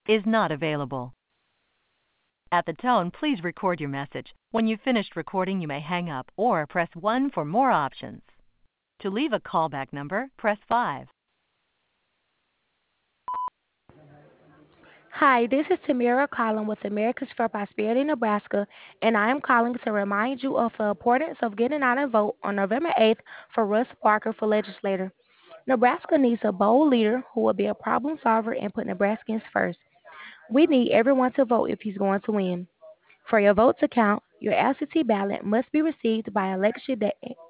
is not available. At the tone, please record your message. When you've finished recording, you may hang up or press 1 for more options. To leave a callback number, press 5. Hi, this is Tamira Collin with Americans for Prosperity Nebraska, and I am calling to remind you of the importance of getting out and vote on November 8th for Russ Parker for legislator. Nebraska needs a bold leader who will be a problem solver and put Nebraskans first. We need everyone to vote if he's going to win. For your vote to count, your absentee ballot must be received by election day